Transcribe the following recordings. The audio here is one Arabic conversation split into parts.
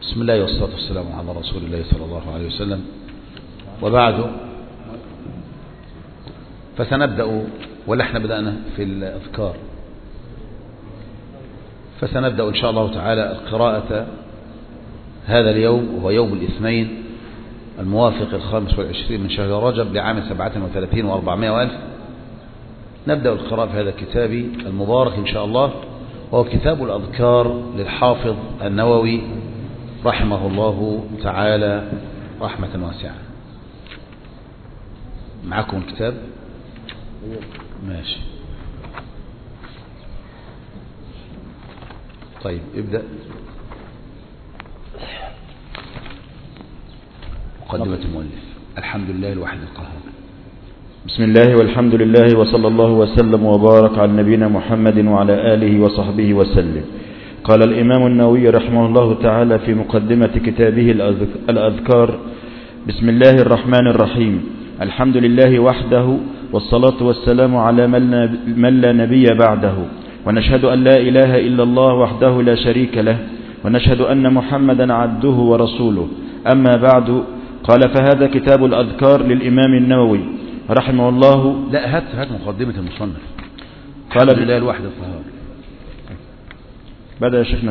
بسم الله والصلاة والسلام على رسول الله صلى الله عليه وسلم، وبعد، فسنبدأ، ولا احنا بدأنا في الأذكار، فسنبدأ إن شاء الله تعالى القراءة هذا اليوم، وهو يوم الاثنين الموافق 25 من شهر رجب لعام 37 و400 وألف. نبدأ القراءة في هذا الكتاب المبارك إن شاء الله، وهو كتاب الأذكار للحافظ النووي رحمه الله تعالى رحمة واسعة. معكم الكتاب؟ ماشي. طيب ابدأ. مقدمة المؤلف. الحمد لله الواحد القهار. بسم الله والحمد لله وصلى الله وسلم وبارك على نبينا محمد وعلى آله وصحبه وسلم. قال الإمام النووي رحمه الله تعالى في مقدمة كتابه الأذكار: بسم الله الرحمن الرحيم، الحمد لله وحده، والصلاة والسلام على من لا نبي بعده، ونشهد أن لا إله إلا الله وحده لا شريك له، ونشهد أن محمدا عبده ورسوله. أما بعد، قال: فهذا كتاب الأذكار للإمام النووي رحمه الله. لا، هات مقدمة المصنف. قال: الحمد لله الواحد القهار. بدأ يا شيخنا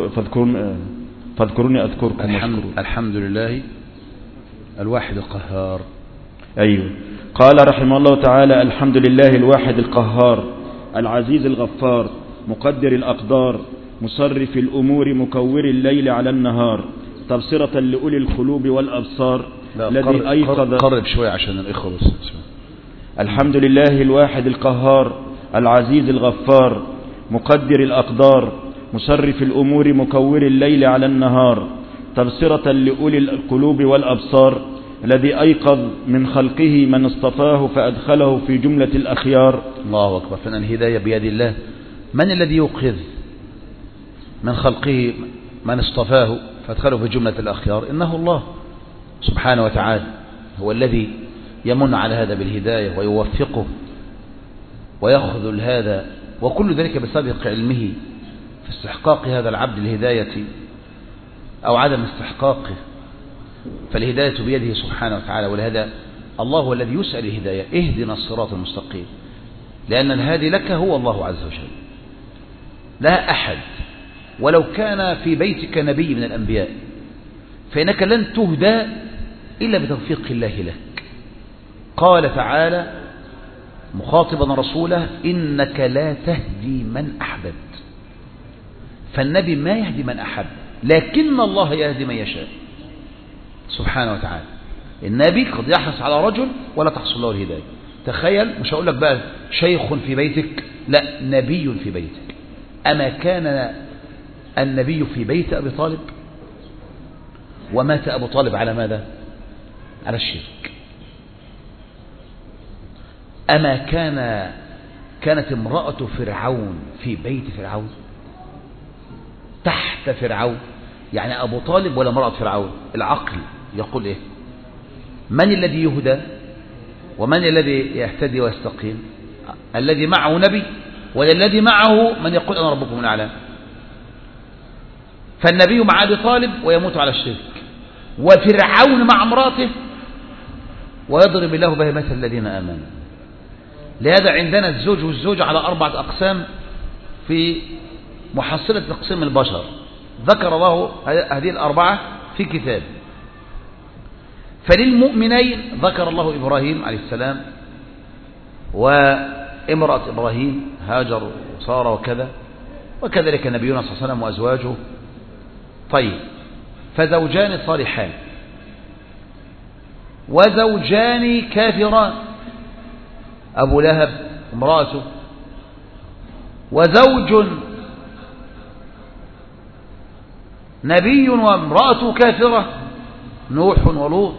فاذكروني أذكركم. الحمد لله الواحد القهار. أيوه. قال رحمه الله تعالى: الحمد لله الواحد القهار، العزيز الغفار، مقدر الأقدار، مصرف الأمور، مكور الليل على النهار، تبصرة لأولي القلوب والأبصار، الذي أيقظ. قرب شوية عشان الإخوة بس. الحمد لله الواحد القهار، العزيز الغفار، مقدر الأقدار، مصرف الأمور، مكور الليل على النهار، تبصرة لأولي القلوب والأبصار، الذي أيقظ من خلقه من اصطفاه فأدخله في جملة الأخيار. الله أكبر. فإن الهداية بيد الله. من الذي يوقظ من خلقه من اصطفاه فأدخله في جملة الأخيار؟ إنه الله سبحانه وتعالى، هو الذي يمن على هذا بالهداية ويوفقه ويخذل هذا، وكل ذلك بسابق علمه في استحقاق هذا العبد الهداية أو عدم استحقاقه. فالهداية بيده سبحانه وتعالى، ولهذا الله هو الذي يسأل الهداية: اهدنا الصراط المستقيم، لأن الهادي لك هو الله عز وجل، لا أحد. ولو كان في بيتك نبي من الأنبياء فإنك لن تهدى إلا بتوفيق الله لك. قال تعالى مخاطبا رسوله: إنك لا تهدي من أحببت. فالنبي ما يهدي من أحب، لكن الله يهدي من يشاء سبحانه وتعالى. النبي قد يحرص على رجل ولا تحصل له الهداية. تخيل، مش هقول لك بقى شيخ في بيتك، لا، نبي في بيتك. أما كان النبي في بيت أبي طالب؟ ومات أبو طالب على ماذا؟ على الشرك. أما كانت امرأة فرعون في بيت فرعون، تحت فرعون؟ يعني أبو طالب ولا امرأة فرعون؟ العقل يقول إيه؟ من الذي يهدى ومن الذي يهتدي ويستقيم؟ الذي معه نبي ولا الذي معه من يقول أنا ربكم الأعلى؟ فالنبي مع أبي طالب ويموت على الشرك، وفرعون مع امرأته ويضرب الله به مثل الذين آمنوا. لهذا عندنا الزوج والزوجة على 4 أقسام في محصلة تقسيم البشر، ذكر الله هذه ال4 في كتاب. فللمؤمنين ذكر الله إبراهيم عليه السلام وامرأة إبراهيم هاجر وسارة وكذا، وكذلك نبينا صلى الله عليه وسلم وأزواجه. طيب، فزوجان صالحان وزوجان كافران، أبو لهب امرأته، وزوج نبي وامرأته كافرة، نوح ولوط،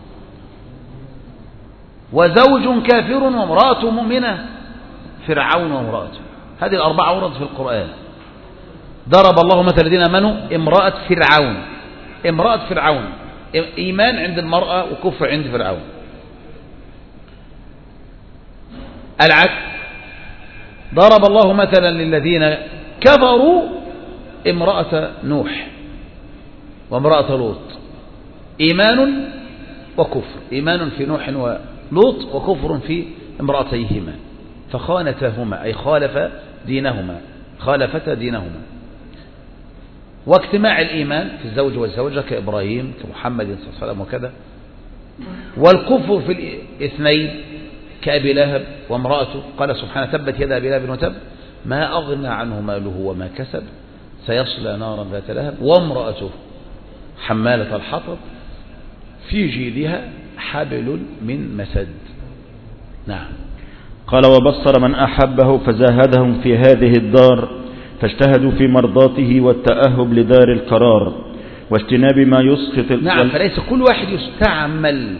وزوج كافر وامرأته مؤمنة، فرعون وامرأته. هذه ال4 وردت في القرآن. ضرب الله مثل الذين آمنوا امرأة فرعون. امرأة فرعون إيمان عند المرأة وكفر عند فرعون. العكس، ضرب الله مثلا للذين كفروا امرأة نوح وامرأة لوط إيمان وكفر، إيمان في نوح ولوط وكفر في امرأتيهما، فخانتهما أي خالفتا دينهما. واجتماع الإيمان في الزوج والزوجة كإبراهيم كمحمد صلى الله عليه وسلم وكذا، والكفر في الاثنين كأبي لهب وامرأته، قال سبحانه تبت يد أبي لهب وتب ما أغنى عنه ماله وما كسب سيصلى نارا ذات لهب وامرأته حمالة الحطب في جيدها حبل من مسد. نعم. قال وبصر من أحبه فزاهدهم في هذه الدار فاجتهدوا في مرضاته والتأهب لدار القرار واجتناب ما يسخط. نعم. فليس كل واحد يستعمل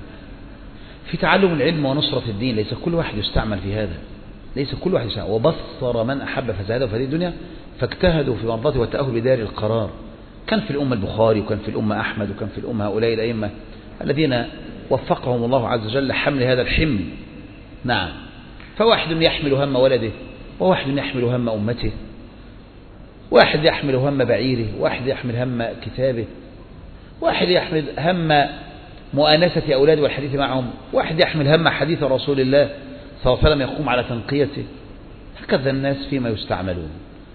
في تعلم العلم ونصرة الدين، ليس كل واحد يستعمل في هذا، ليس كل واحد يستعمل. وبصر من أحب فزاهدهم في هذه الدنيا فاجتهدوا في مرضاته والتأهب لدار القرار. كان في الأمة البخاري وكان في الأمة أحمد وكان في الأمة هؤلاء الأئمة الذين وفقهم الله عز وجل لحمل هذا الحمل. نعم. فواحد يحمل هم ولده، وواحد يحمل هم أمته، واحد يحمل هم بعيره، واحد يحمل هم كتابه، واحد يحمل هم مؤانسة أولاده والحديث معهم، واحد يحمل هم حديث رسول الله صلى الله عليه وسلم يقوم على تنقيته. هكذا الناس فيما يستعملون.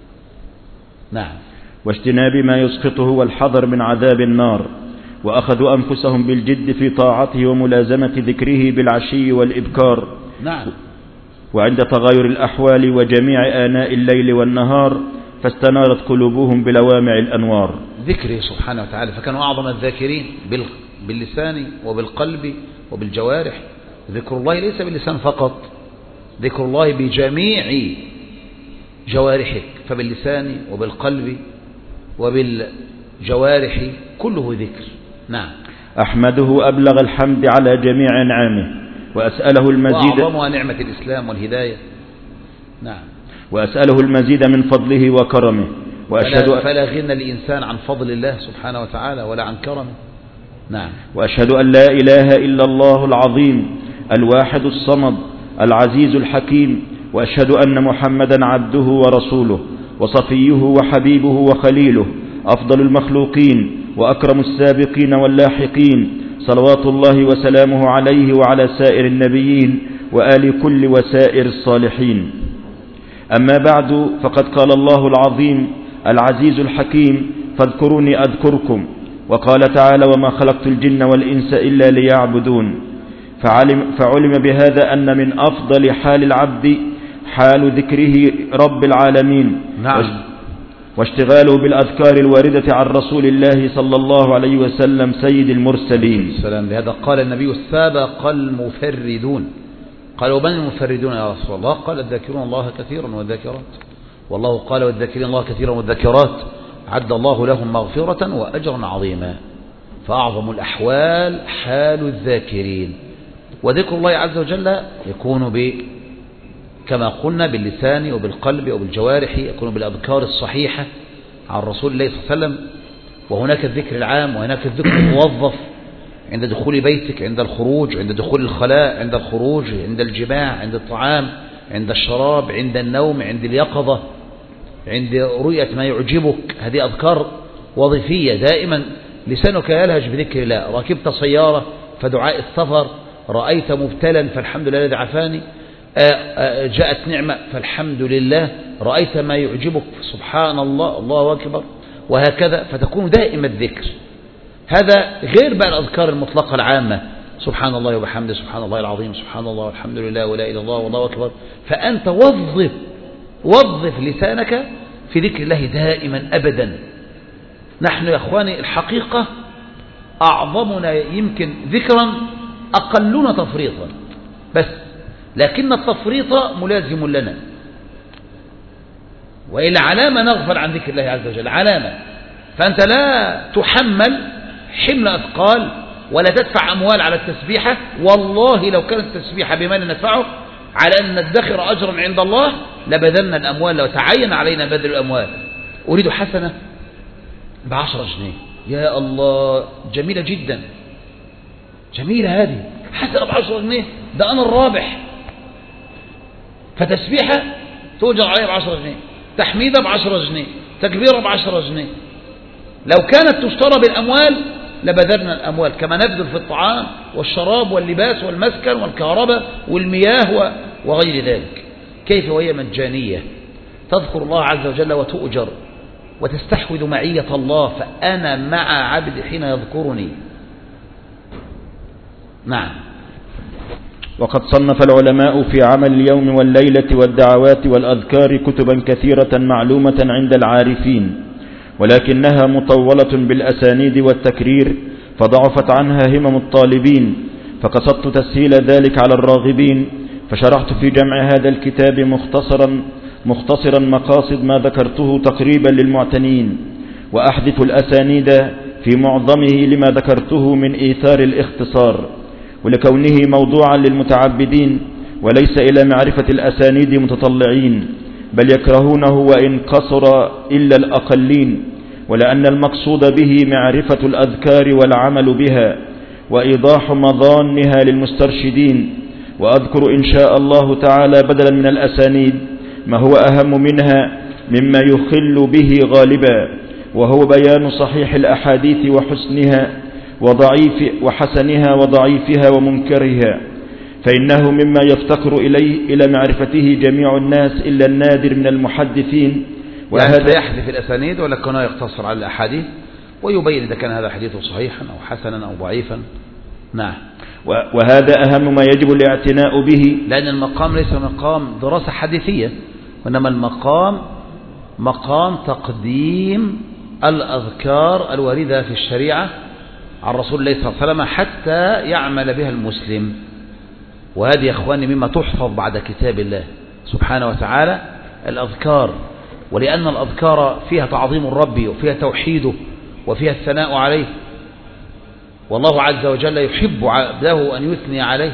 نعم. واجتناب ما يسخطه والحذر من عذاب النار، وأخذوا أنفسهم بالجد في طاعته وملازمة ذكره بالعشي والإبكار. نعم. وعند تغاير الأحوال وجميع آناء الليل والنهار فاستنارت قلوبهم بلوامع الأنوار. ذكره سبحانه وتعالى، فكانوا أعظم الذاكرين باللسان وبالقلب وبالجوارح. ذكر الله ليس باللسان فقط، ذكر الله بجميع جوارحك، فباللسان وبالقلب وبالجوارح كله ذكر. نعم. أحمده أبلغ الحمد على جميع نعمه وأسأله المزيد، وأعظمها نعمة الإسلام والهداية. نعم. وأسأله المزيد من فضله وكرمه، فلا غنى الإنسان عن فضل الله سبحانه وتعالى ولا عن كرمه. نعم. وأشهد أن لا إله إلا الله العظيم الواحد الصمد العزيز الحكيم، وأشهد أن محمدا عبده ورسوله وصفيه وحبيبه وخليله أفضل المخلوقين وأكرم السابقين واللاحقين، صلوات الله وسلامه عليه وعلى سائر النبيين وآل كل وسائر الصالحين. أما بعد، فقد قال الله العظيم العزيز الحكيم فاذكروني أذكركم، وقال تعالى وما خلقت الجن والإنس إلا ليعبدون. فعلم بهذا أن من أفضل حال العبد حال ذكره رب العالمين. نعم. واشتغاله بالأذكار الواردة عن رسول الله صلى الله عليه وسلم سيد المرسلين. لهذا قال النبي سابق المفردون. قالوا من المفردون يا رسول الله؟ قال الذاكرون الله كثيرا والذاكرات، والله قال والذاكرين الله كثيرا والذاكرات عد الله لهم مغفرة وأجرا عظيما. فأعظم الأحوال حال الذاكرين. وذكر الله عز وجل يكون كما قلنا باللسان وبالقلب وبالجوارح، يكون بالأذكار الصحيحة عن رسول الله صلى الله عليه وسلم. وهناك الذكر العام وهناك الذكر الموظف عند دخول بيتك، عند الخروج، عند دخول الخلاء، عند الخروج، عند الجماع، عند الطعام، عند الشراب، عند النوم، عند اليقظة، عند رؤية ما يعجبك. هذه أذكار وظيفية دائما لسانك يلهج بذكر الله. ركبت سيارة فدعاء السفر، رأيت مبتلا فالحمد لله الذي عافاني، جاءت نعمة فالحمد لله، رأيت ما يعجبك سبحان الله الله أكبر، وهكذا. فتكون دائما الذكر. هذا غير بقى الأذكار المطلقة العامة، سبحان الله وبحمده، سبحان الله العظيم، سبحان الله والحمد لله ولا إله إلا الله والله أكبر. فأنت وظف لسانك في ذكر الله دائما أبدا. نحن يا أخواني الحقيقة أعظمنا يمكن ذكرا أقلنا تفريطا، بس لكن التفريط ملازم لنا، وإلا علامة نغفل عن ذكر الله عز وجل، علامة. فأنت لا تحمل حمل أثقال ولا تدفع أموال على التسبيحة. والله لو كانت التسبيحة بما ندفعه على أن ندخر أجرا عند الله لبذلنا الأموال، لو تعين علينا بذل الأموال. أريد حسنة ب10 جنيه، يا الله جميلة جدا، جميلة هذه حسنة ب10 جنيه، ده أنا الرابح. فتسبيحة تؤجر عليها ب10 جنيه، تحميدة ب10 جنيه، تكبيرة ب10 جنيه. لو كانت تشترى بالأموال لبذلنا الأموال كما نبذل في الطعام والشراب واللباس والمسكن والكهرباء والمياه وغير ذلك. كيف وهي مجانية؟ تذكر الله عز وجل وتؤجر وتستحوذ معية الله، فأنا مع عبد حين يذكرني. نعم. وقد صنف العلماء في عمل اليوم والليلة والدعوات والأذكار كتبا كثيرة معلومة عند العارفين، ولكنها مطولة بالأسانيد والتكرير، فضعفت عنها همم الطالبين، فقصدت تسهيل ذلك على الراغبين، فشرحت في جمع هذا الكتاب مختصرا مقاصد ما ذكرته تقريبا للمعتنين، وأحذف الأسانيد في معظمه لما ذكرته من إيثار الاختصار، ولكونه موضوعا للمتعبدين وليس إلى معرفة الأسانيد متطلعين، بل يكرهونه وإن قصر إلا الأقلين، ولأن المقصود به معرفة الأذكار والعمل بها وإيضاح مظانها للمسترشدين. وأذكر إن شاء الله تعالى بدلا من الأسانيد ما هو أهم منها مما يخل به غالبا، وهو بيان صحيح الأحاديث وحسنها وضعيفها ومنكرها، فإنه مما يفتقر إلى معرفته جميع الناس إلا النادر من المحدثين. وهذا يحذف الأسانيد ولا كان يقتصر على الأحاديث ويبين إذا كان هذا حديث صحيحا أو حسنا أو ضعيفا. نعم. وهذا أهم ما يجب الاعتناء به، لأن المقام ليس مقام دراسة حديثية، وإنما المقام مقام تقديم الأذكار الواردة في الشريعة عن رسول الله صلى الله عليه وسلم حتى يعمل بها المسلم. وهذه يا أخواني مما تحفظ بعد كتاب الله سبحانه وتعالى الأذكار، ولأن الأذكار فيها تعظيم الرب وفيها توحيده وفيها الثناء عليه، والله عز وجل يحب عبده أن يثني عليه،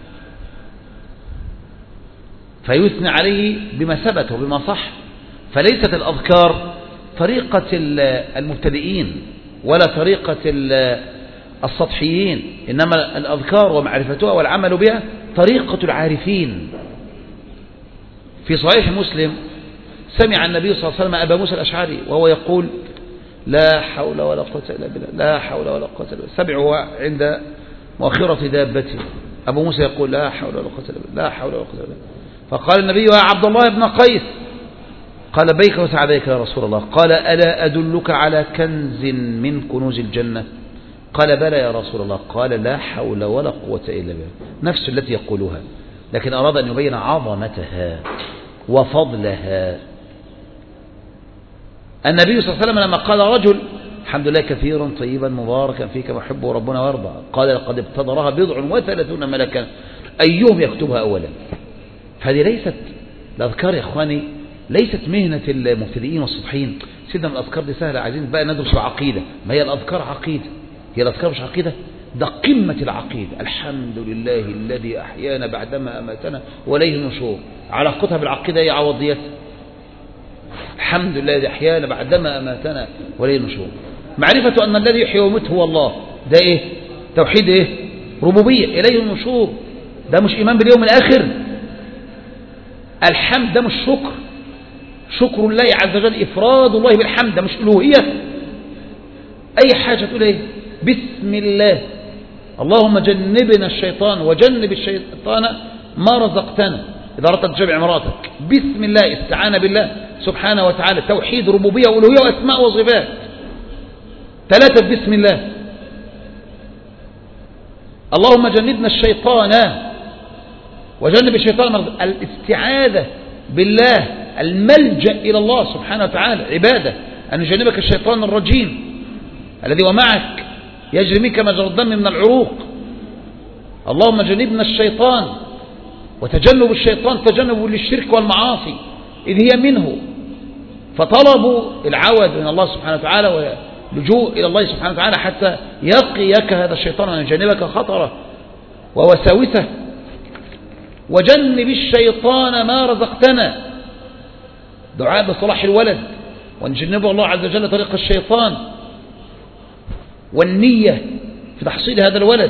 فيثني عليه بما ثبت وبما صح. فليست الأذكار طريقة المبتدئين ولا طريقة السطحيين، إنما الأذكار ومعرفتها والعمل بها طريقة العارفين. في صحيح مسلم سمع النبي صلى الله عليه وسلم أبا موسى الأشعري وهو يقول لا حول ولا قوة إلا بالله، لا حول ولا قوة إلا بالله، سبعه عند مؤخرة دابته. أبو موسى يقول لا حول ولا قوة إلا بالله، لا حول ولا قوة إلا بالله. فقال النبي يا عبد الله بن قيس، قال بيك وسعديك يا رسول الله. قال ألا أدلك على كنز من كنوز الجنة؟ قال بلى يا رسول الله. قال لا حول ولا قوة إلا بالله، نفس التي يقولها، لكن أراد أن يبين عظمتها وفضلها. النبي صلى الله عليه وسلم لما قال رجل الحمد لله كثيرا طيبا مباركا فيك محبه ربنا ويرضى، قال لقد ابتدرها 37 ملكا أيهم يكتبها أولا. فهذه ليست الأذكار يا إخواني ليست مهنة المبتدئين والسطحيين. سيدنا من الأذكار دي سهلة، عايزين بقى ندرس عقيدة، ما هي الأذكار عقيدة، هي الأذكار مش عقيدة، ده قمة العقيدة. الحمد لله الذي أحيانا بعدما أماتنا وإليه النشور. علاقتها بالعقيدة هي عوضيات. الحمد لله الذي أحيانا بعدما أماتنا وإليه النشور. معرفة أن الذي يحيي ويميت هو الله، ده إيه؟ توحيد إيه؟ ربوبية. إليه النشور ده مش إيمان باليوم الآخر. الحمد ده مش شكر، شكر الله عز وجل إفراد الله بالحمد، ده مش ألوهية. أي حاجة تقول إيه؟ بسم الله، اللهم جنبنا الشيطان وجنب الشيطان ما رزقتنا. إذا أردت تجمع مراتك بسم الله، استعانة بالله سبحانه وتعالى، توحيد ربوبية وألوهية وأسماء وصفات. 3 بسم الله. اللهم جنبنا الشيطان وجنب الشيطان، الاستعاذة بالله، الملجأ إلى الله سبحانه وتعالى عبادة، أن يجنبك الشيطان الرجيم الذي ومعك يجري منك مجرى الدم من العروق. اللهم جنبنا الشيطان، وتجنب الشيطان تجنب للشرك والمعاصي إذ هي منه، فطلبوا العوذ من الله سبحانه وتعالى ولجوء إلى الله سبحانه وتعالى حتى يقيك هذا الشيطان وأن يجنبك خطره ووساوسه. وجنب الشيطان ما رزقتنا، دعاء بصلاح الولد وأن يجنبه الله عز وجل طريق الشيطان، والنية في تحصيل هذا الولد.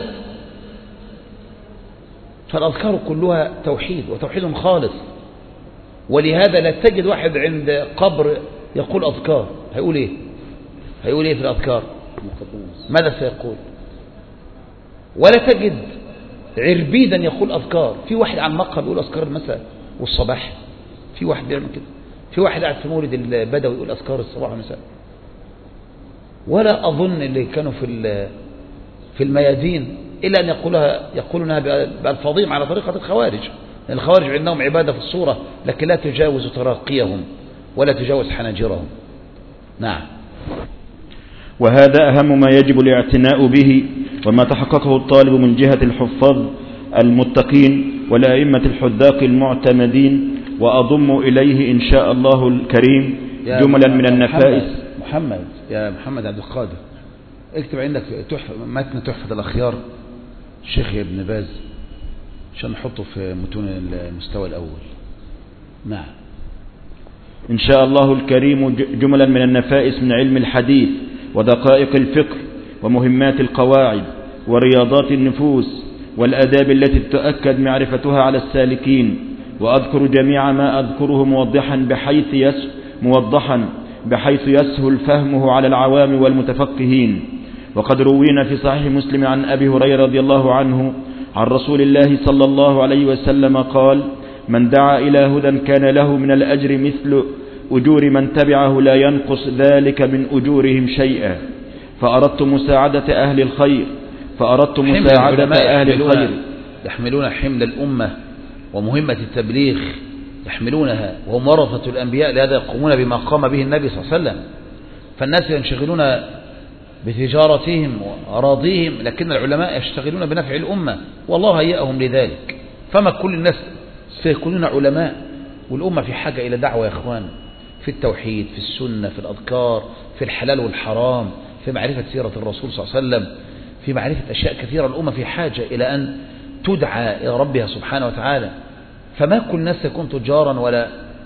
فالأذكار كلها توحيد وتوحيد خالص. ولهذا لا تجد واحد عند قبر يقول أذكار، هيقول إيه؟ هيقول ايه في الأذكار؟ ماذا سيقول؟ ولا تجد عربيدا يقول أذكار. في واحد عن مقهى بيقول أذكار المساء والصباح، في واحد بيعمل كده، في واحد قاعد في مولد البدوي يقول أذكار الصباح والمساء. ولا أظن اللي كانوا في الميادين إلا أن يقولونها بألفاظهم على طريقة الخوارج. الخوارج عندهم عبادة في الصورة لكن لا تجاوز تراقيهم ولا تجاوز حناجرهم. نعم. وهذا أهم ما يجب الاعتناء به، وما تحققه الطالب من جهة الحفاظ المتقين والأئمة الحذاق المعتمدين. وأضم إليه إن شاء الله الكريم جملا من النفائس. يا محمد عبد القادر، اكتب عندك متن تحفة الأخيار الشيخ ابن باز عشان نحطه في متون المستوى الأول. نعم. إن شاء الله الكريم جملا من النفائس من علم الحديث ودقائق الفقه ومهمات القواعد ورياضات النفوس والآداب التي تؤكد معرفتها على السالكين. وأذكر جميع ما أذكره موضحا بحيث يسهل فهمه على العوام والمتفقهين. وقد روينا في صحيح مسلم عن أبي هريرة رضي الله عنه عن رسول الله صلى الله عليه وسلم قال: من دعا إلى هدى كان له من الأجر مثل أجور من تبعه لا ينقص ذلك من أجورهم شيئا. فأردت مساعدة أهل الخير يحملون حمل الأمة ومهمة التبليغ، يحملونها وهم ورثة الأنبياء، لهذا يقومون بما قام به النبي صلى الله عليه وسلم. فالناس ينشغلون بتجارتهم وأراضيهم، لكن العلماء يشتغلون بنفع الأمة والله هيئهم لذلك. فما كل الناس سيكونون علماء، والأمة في حاجة إلى دعوة يا إخوان، في التوحيد، في السنة، في الأذكار، في الحلال والحرام، في معرفة سيرة الرسول صلى الله عليه وسلم، في معرفة أشياء كثيرة. الأمة في حاجة إلى أن تدعى إلى ربها سبحانه وتعالى. فما كل الناس يكون تجارا ولا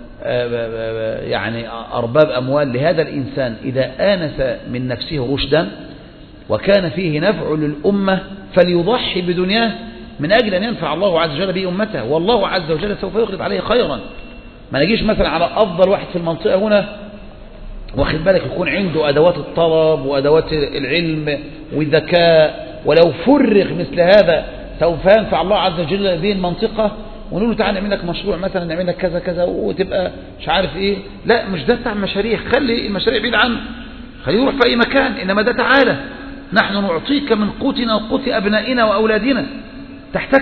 يعني أرباب أموال. لهذا الإنسان إذا آنس من نفسه رشدا وكان فيه نفع للأمة فليضحي بدنياه من أجل أن ينفع الله عز وجل به أمته، والله عز وجل سوف يخلف عليه خيرا. ما نجيش مثلا على أفضل واحد في المنطقة هنا واخد بالك يكون عنده أدوات الطلب وأدوات العلم والذكاء، ولو فرغ مثل هذا سوف ينفع الله عز وجل هذه المنطقة، ونقول له تعالى نعمل لك مشروع مثلا، نعمل لك كذا كذا وتبقى مش عارف ايه. لا، مش ده بتاع مشاريع، خلي المشاريع بعيد عنه، خليه يروح في اي مكان. انما ده تعالى نحن نعطيك من قوتنا وقوت ابنائنا واولادنا. تحتاج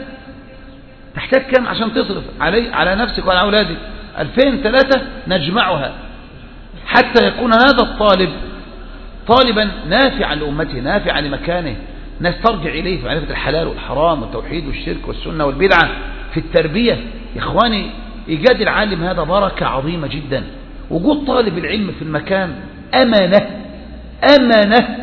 كام عشان تصرف على نفسك وعلى اولادك؟ 2000-3 نجمعها حتى يكون هذا الطالب طالبا نافعا لأمته، نافعا لمكانه، ناس ترجع إليه في معرفة الحلال والحرام والتوحيد والشرك والسنة والبدعة، في التربية. يا إخواني، إيجاد العالم هذا بركة عظيمة جدا. وجود طالب العلم في المكان أمانة.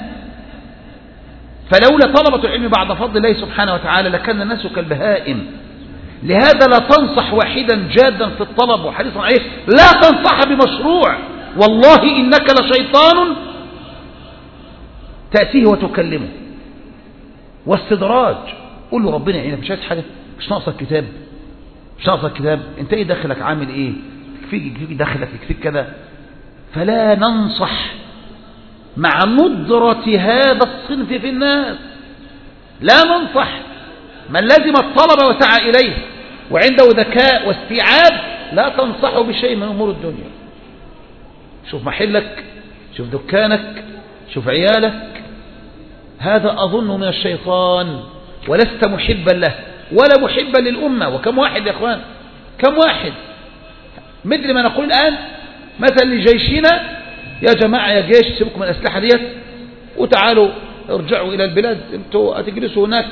فلولا طلبة العلم بعد فضل الله سبحانه وتعالى لكان الناس كالبهائم. لهذا لا تنصح واحدا جادا في الطلب وحريصا عليه، لا تنصح بمشروع، والله إنك لشيطان تأتيه وتكلمه. واستدراج، قول له ربنا يعينك، مش عايز حاجة، مش ناقصك كتاب، انت ايه دخلك، عامل ايه، يكفيك دخلك، يكفيك كذا. فلا ننصح مع ندرة هذا الصنف في الناس، لا ننصح. من لزم الطلب وسعى إليه وعنده ذكاء واستيعاب لا تنصحه بشيء من أمور الدنيا. شوف محلك، شوف دكانك، شوف عيالك. هذا أظن من الشيطان، ولست محبا له ولا محبا للأمة. وكم واحد يا أخوان، كم واحد، مثل ما نقول الآن مثلا لجيشنا: يا جماعة يا جيش، سيبكم من الأسلحة ديت وتعالوا ارجعوا إلى البلاد، انتوا هتجلسوا هناك،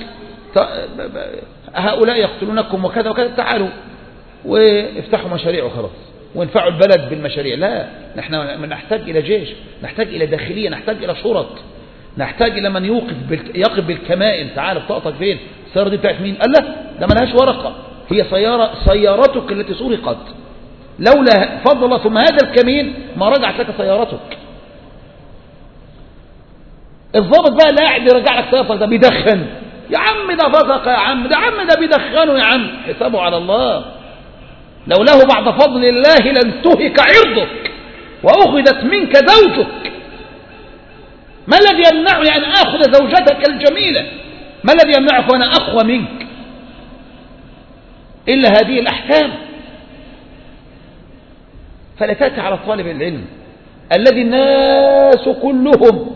هؤلاء يقتلونكم وكذا وكذا، تعالوا وافتحوا مشاريع وخلاص وانفعوا البلد بالمشاريع. لا، نحن نحتاج إلى جيش، نحتاج إلى داخلية، نحتاج إلى شرط، نحتاج إلى من يقف بالكمائن. تعال بطاقتك فين؟ السيارة دي بتاعت مين؟ قال لا، ده ملهاش ورقة، هي سيارتك التي سرقت، لولا فضل الله ثم هذا الكمين ما رجعت لك سيارتك. الضابط بقى اللي قاعد يرجع لك سيارتك ده بيدخن، يا عم ده فسق، يا عم ده بيدخنه، يا عم حسابه على الله. لوله بعد فضل الله لانتهك عرضك وأخذت منك زوجك. ما الذي يمنعني أن آخذ زوجتك الجميلة؟ ما الذي يمنعك وأنا أقوى منك؟ إلا هذه الأحكام. فلا تأتي على طالب العلم الذي الناس كلهم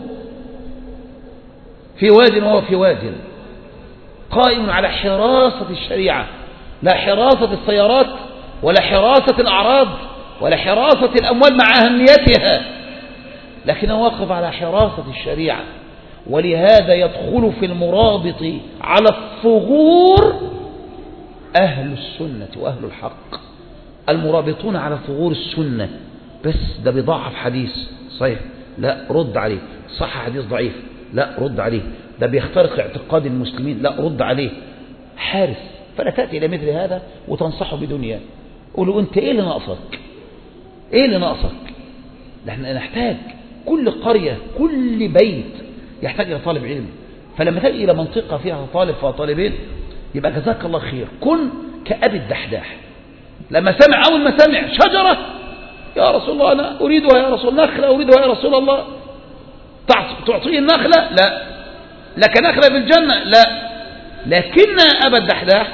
في واد وهو في واد، قائم على حراسة الشريعة، لا حراسة السيارات ولا حراسة الأعراض ولا حراسة الأموال مع أهميتها، لكنه واقف على حراسة الشريعة. ولهذا يدخل في المرابط على الثغور أهل السنة وأهل الحق، المرابطون على ثغور السنة. بس ده بيضعف حديث صحيح، لا رد عليه. صح حديث ضعيف، لا رد عليه. ده بيخترق اعتقاد المسلمين، لا رد عليه. حارس. فلا تأتي إلى مثل هذا وتنصحه بدنيا. قولوا أنت إيه اللي ناقصك؟ إيه اللي ناقصك؟ نحن نحتاج، كل قرية كل بيت يحتاج إلى طالب علم. فلما تجي إلى منطقة فيها طالب وطالبين يبقى جزاك الله خير. كن كأبي الدحداح، لما سمع أول ما سمع شجرة، يا رسول الله أنا أريدها يا رسول، نخلة أريدها يا رسول الله، تعطيه النخلة؟ لا. لك نخلة في الجنة؟ لا. لكن أبا الدحداح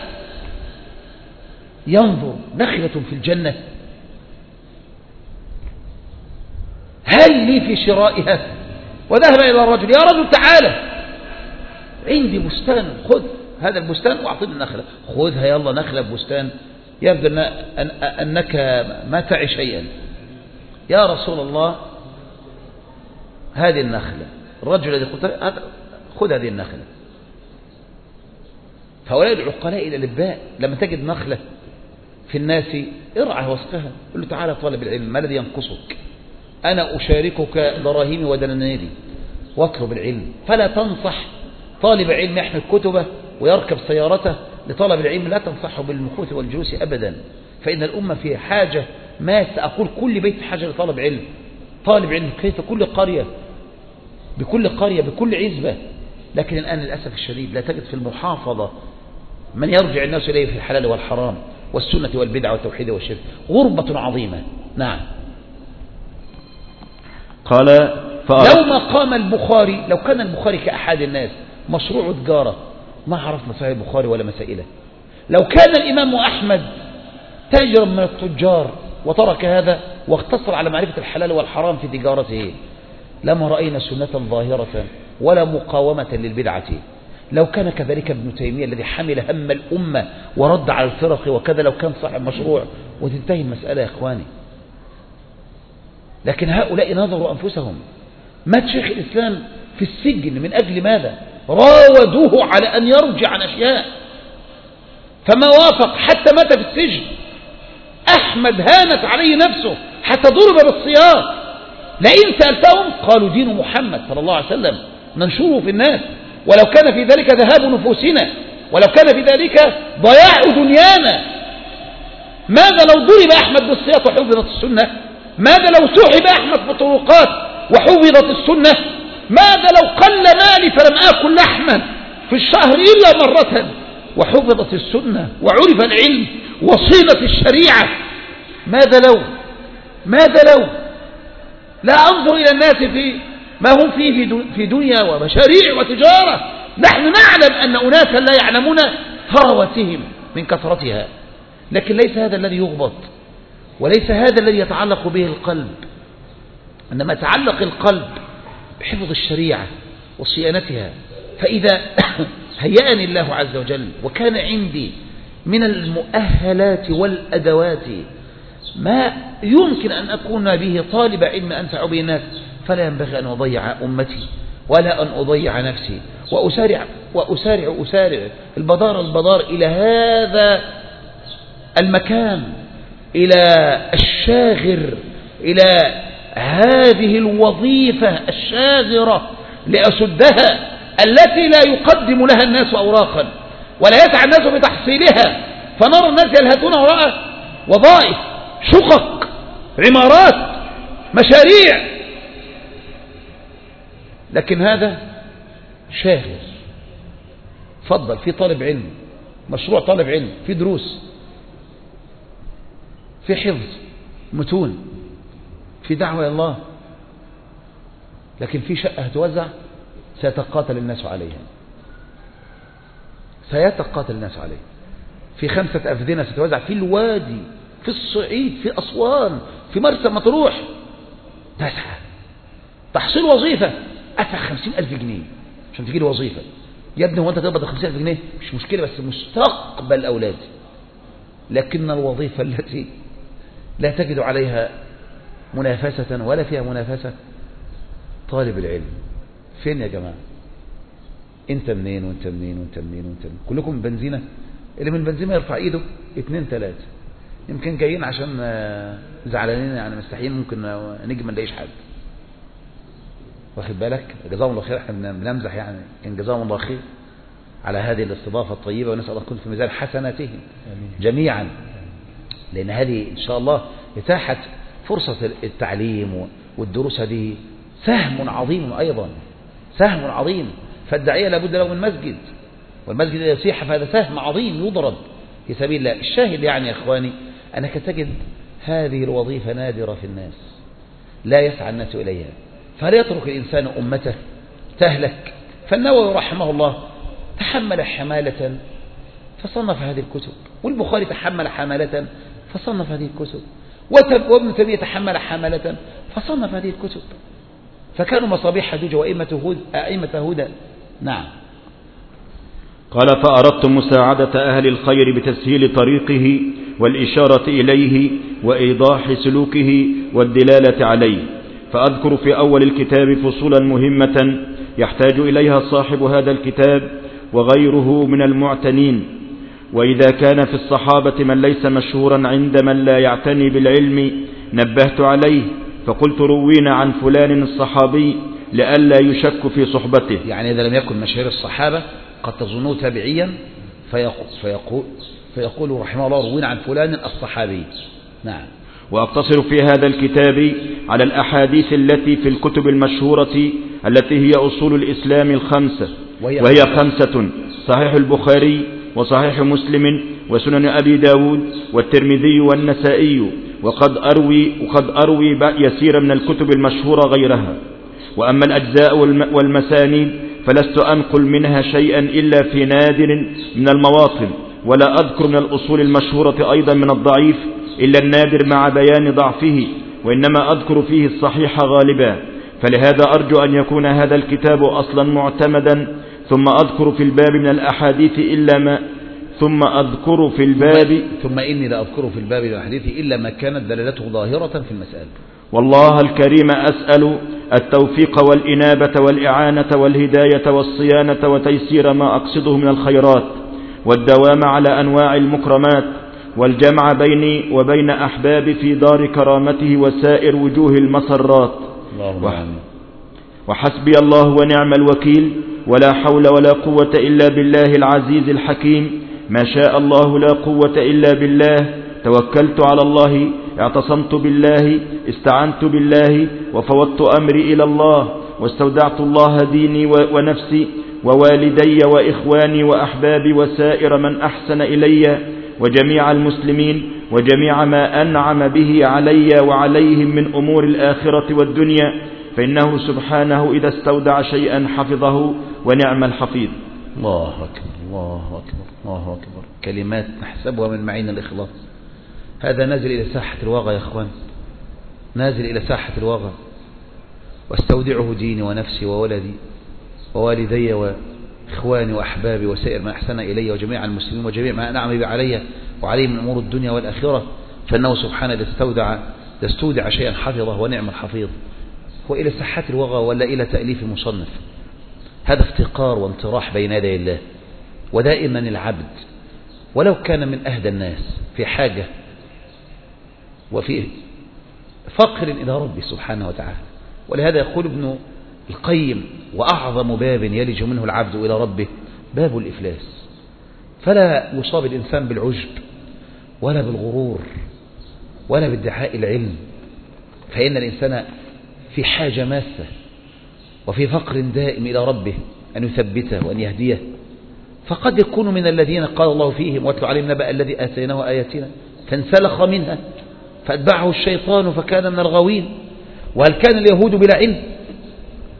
ينظر نخلة في الجنة، هل لي في شرائها؟ وذهب إلى الرجل، يا رجل تعالى عندي بستان، خذ هذا البستان وأعطيني النخلة. خذها يلا، نخلة ببستان، يبدو أنك ما تعي شيئا. يا رسول الله هذه النخلة. الرجل الذي قلت خذ هذه النخلة. فهؤلاء العقلاء إلى الإباء لما تجد نخلة في الناس ارعى وسقها، قل له تعالى طالب العلم، ما الذي ينقصك؟ أنا أشاركك دراهمي ودنانيري واطلب العلم. فلا تنصح طالب علم يحمل كتبه ويركب سيارته لطلب العلم، لا تنصحه بالمكوث والجلوس أبدا، فإن الأمة في حاجة، ما سأقول كل بيت حاجة لطالب علم. طالب علم كيف كل قرية، بكل قرية بكل عزبة. لكن الآن للأسف الشديد لا تجد في المحافظة من يرجع الناس إليه في الحلال والحرام والسنة والبدع والتوحيد والشرك. غربة عظيمة. نعم. قال لو ما قام البخاري، لو كان البخاري كأحد الناس مشروع تجارة ما عرفنا صحيح البخاري ولا مسائله. لو كان الإمام أحمد تاجرا من التجار وترك هذا واقتصر على معرفة الحلال والحرام في تجارته لما رأينا سنة ظاهرة ولا مقاومة للبدعة. لو كان كذلك ابن تيمية الذي حمل هم الأمة ورد على الفرق وكذا، لو كان صاحب مشروع وتنتهي المسألة يا إخواني. لكن هؤلاء نظروا أنفسهم. مات شيخ الإسلام في السجن من أجل ماذا؟ راودوه على أن يرجع عن أشياء فما وافق، حتى مات في السجن. أحمد هانت عليه نفسه حتى ضرب بالسياط. لئن سألتهم قالوا دين محمد صلى الله عليه وسلم ننشره في الناس، ولو كان في ذلك ذهاب نفوسنا، ولو كان في ذلك ضياع دنيانا. ماذا لو ضرب أحمد بالسياط وحفظت السنة؟ ماذا لو سحب أحمد في الطرقات وحفظت السنة؟ ماذا لو قل مالي فلم آكل لحما في الشهر إلا مرة وحفظت السنة وعرف العلم وصينت الشريعة؟ ماذا لو لا أنظر إلى الناس في ما هم فيه في دنيا ومشاريع وتجارة. نحن نعلم أن أناسا لا يعلمون ثروتهم من كثرتها، لكن ليس هذا الذي يغبط، وليس هذا الذي يتعلق به القلب. إنما يتعلق القلب بحفظ الشريعة وصيانتها. فإذا هيأني الله عز وجل وكان عندي من المؤهلات والأدوات ما يمكن أن أكون به طالب علم أنفع به الناس، فلا ينبغي أن أضيع أمتي ولا أن أضيع نفسي، وأسارع البدار إلى هذا المكان، إلى الشاغر، إلى هذه الوظيفة الشاغرة لأسدها، التي لا يقدم لها الناس أوراقا ولا يسعى الناس بتحصيلها. فنرى الناس يلهثون وراء وظائف، شقق، عمارات، مشاريع، لكن هذا شاغر. فضل في طالب علم، مشروع طالب علم، في دروس، في حفظ متون، في دعوة إلى الله، لكن في شقة هتوزع سيتقاتل الناس عليها، سيتقاتل الناس عليها. في 5 أفدنة ستوزع في الوادي، في الصعيد، في أسوان، في مرسى مطروح. تسعى تحصيل وظيفة، أدفع 50,000 جنيه عشان تجي لي وظيفة. يا ابني هو أنت تقبض 50,000 جنيه مش مشكلة، بس مستقبل أولادي. لكن الوظيفة التي لا تجد عليها منافسة ولا فيها منافسة، طالب العلم. فين يا جماعة؟ انت منين وانت منين وانت منين وانت منين؟ كلكم من بنزينة. اللي من بنزينة يرفع ايده 2 3. يمكن جايين عشان زعلانين يعني مستحيل ممكن نجي ما نلاقيش حد. واخد بالك؟ جزاهم الله خير، احنا بنمزح يعني، ان جزاهم الله خير على هذه الاستضافة الطيبة، ونسأل الله يكون في ميزان حسناتهم جميعا. لأن هذه إن شاء الله إتاحة فرصة التعليم والدروس هذه سهم عظيم أيضا، سهم عظيم. فالداعية لابد له من مسجد، والمسجد إذا يصيح فهذا سهم عظيم يضرب في سبيل الله. الشاهد يعني يا إخواني أنك تجد هذه الوظيفة نادرة في الناس، لا يسعى الناس إليها، فلا يترك الإنسان أمته تهلك. فالنووي رحمه الله تحمل حمالة فصنف هذه الكتب، والبخاري تحمل حمالة فصنف هذه الكتب، وابن تيمية تحمل حمالة فصنف هذه الكتب، فكانوا مصابيح هدوج وأئمة هدى. نعم. قال: فأردت مساعدة أهل الخير بتسهيل طريقه والإشارة إليه وإيضاح سلوكه والدلالة عليه، فأذكر في أول الكتاب فصولا مهمة يحتاج إليها صاحب هذا الكتاب وغيره من المعتنين. وإذا كان في الصحابة من ليس مشهورا عند من لا يعتني بالعلم نبهت عليه، فقلت روينا عن فلان الصحابي لئلا يشك في صحبته. يعني إذا لم يكن مشهور الصحابة قد تظنوه تابعيا فيقول رحمه الله روينا عن فلان الصحابي. نعم. وأقتصر في هذا الكتاب على الأحاديث التي في الكتب المشهورة التي هي أصول الإسلام الخمسة، وهي 5: صحيح البخاري وصحيح مسلم وسنن أبي داود والترمذي والنسائي، وقد أروي يسير من الكتب المشهورة غيرها. وأما الأجزاء والمسانيد فلست أنقل منها شيئا إلا في نادر من المواطن، ولا أذكر من الأصول المشهورة أيضا من الضعيف إلا النادر مع بيان ضعفه، وإنما أذكر فيه الصحيح غالبا. فلهذا أرجو أن يكون هذا الكتاب أصلا معتمدا، ثم أذكر في الباب من الأحاديث ثم إني لا أذكر في الباب من الأحاديث إلا ما كانت دلالته ظاهرة في المسألة. والله الكريم أسأل التوفيق والإنابة والإعانة والهداية والصيانة وتيسير ما أقصده من الخيرات، والدوام على أنواع المكرمات، والجمع بيني وبين أحبابي في دار كرامته وسائر وجوه المسرات. وحسبي الله ونعم الوكيل، ولا حول ولا قوة إلا بالله العزيز الحكيم. ما شاء الله لا قوة إلا بالله. توكلت على الله، اعتصمت بالله، استعنت بالله، وفوضت أمري إلى الله، واستودعت الله ديني ونفسي ووالدي وإخواني وأحبابي وسائر من أحسن إلي وجميع المسلمين وجميع ما أنعم به علي وعليهم من أمور الآخرة والدنيا، فإنه سبحانه إذا استودع شيئا حفظه ونعم الحفيظ. الله أكبر الله أكبر الله أكبر. كلمات نحسبها من معين الإخلاص. هذا نازل إلى ساحة الواقع يا أخوان، نازل إلى ساحة الواقع. واستودعه ديني ونفسي وولدي ووالدي وإخواني وأحبابي وسائر ما أحسن إلي وجميع المسلمين وجميع ما أنعم به علي وعليه من أمور الدنيا والآخرة، فإنه سبحانه إذا استودع شيئا حفظه ونعم الحفيظ. وإلى ساحات الوغى ولا إلى تأليف مصنف. هذا افتقار وانطراح بين يدي الله. ودائما العبد ولو كان من أهدى الناس في حاجة وفي فقر إلى ربي سبحانه وتعالى. ولهذا يقول ابن القيم: وأعظم باب يلج منه العبد إلى ربه باب الإفلاس. فلا يصاب الإنسان بالعجب ولا بالغرور ولا بادعاء العلم، فإن الإنسان في حاجة ماسة وفي فقر دائم إلى ربه أن يثبته وأن يهديه. فقد يكون من الذين قال الله فيهم: واتل عليهم نبأ الذي آتيناه آياتنا فانسلخ منها فأتبعه الشيطان فكان من الغاوين. وهل كان اليهود بلا علم؟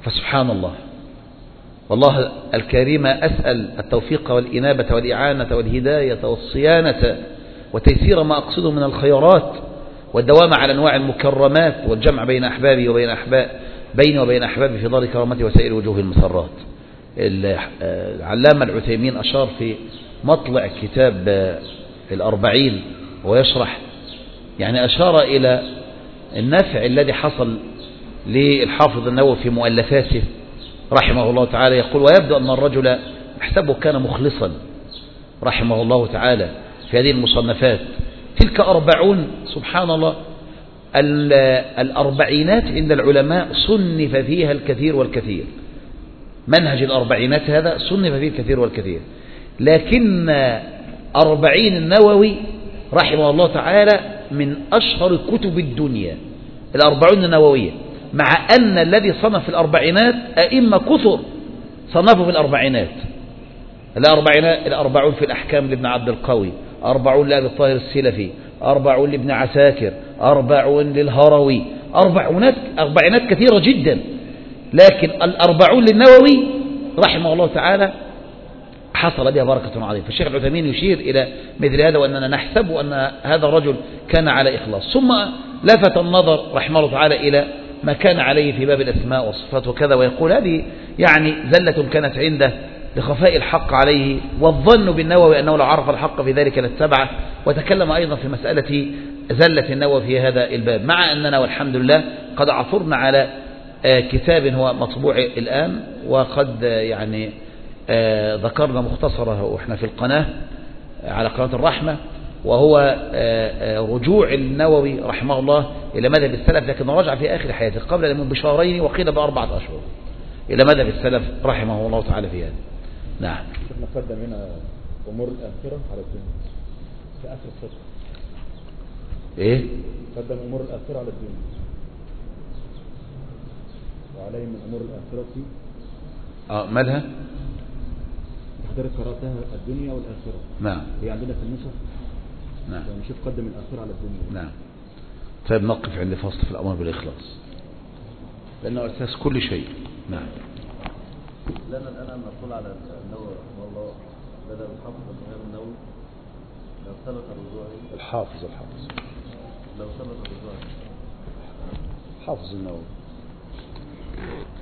فسبحان الله، والله الكريم أسأل التوفيق والإنابة والإعانة والهداية والصيانة وتيسير ما أقصده من الخيرات والدوام على أنواع المكرمات والجمع بين أحبابي بيني وبين أحبابي في دار كرامتي وسائر وجوه المسرات. العلامة العثيمين أشار في مطلع كتاب الأربعين ويشرح، يعني أشار إلى النفع الذي حصل للحافظ النووي في مؤلفاته رحمه الله تعالى. يقول: ويبدو أن الرجل احسبه كان مخلصا رحمه الله تعالى في هذه المصنفات. تلك 40 سبحان الله، الأربعينات عند العلماء صنف فيها الكثير والكثير، منهج الأربعينات هذا صنف فيه الكثير والكثير، لكن 40 النووي رحمه الله تعالى من أشهر كتب الدنيا، 40 النووية، مع أن الذي صنف في الأربعينات أئمة كثر صنفوا في الأربعينات. 40 في الأحكام لابن عبد القوي، 40 لأبي الطاهر السلفي، 40 لابن عساكر، 40 للهروي، أربعينات كثيرة جدا، لكن 40 للنووي رحمه الله تعالى حصل بها بركة عظيمة. فالشيخ العثيمين يشير إلى مثل هذا، وأننا نحسب أن هذا الرجل كان على إخلاص. ثم لفت النظر رحمه الله تعالى إلى ما كان عليه في باب الأسماء والصفات وكذا، ويقول: هذه يعني زلة كانت عنده لخفاء الحق عليه، والظن بالنووي أنه لو عرف الحق في ذلك لاتبعه. وتكلم أيضا في مسألة زلة النووي في هذا الباب، مع أننا والحمد لله قد عثرنا على كتاب هو مطبوع الآن، وقد يعني ذكرنا مختصره وإحنا في القناة على قناة الرحمة، وهو رجوع النووي رحمه الله إلى مذهب السلف، لكن رجع في آخر حياته قبل من بشهرين وقيل ب4 أشهر إلى مذهب السلف رحمه الله تعالى في هذا. نعم. نقدم هنا أمور الآخرة على الدنيا في آخر السطر. إيه؟ قدم أمور الآخرة على الدنيا، وعليه من أمور الآخرة مالها؟ حضرتك قرأتها الدنيا والآخرة. نعم. هي عندنا في النسخ. نعم. نشوف قدم الآخرة على الدنيا. نعم. طيب نقف عند فصل في الأمر بالإخلاص لأنه أساس كل شيء. نعم. لأن الآن نقول على النووي رحمه الله بدأ الحافظ الإمام النووي لو ثبت رجوعه. الحافظ لو ثبت رجوعه حافظ النووي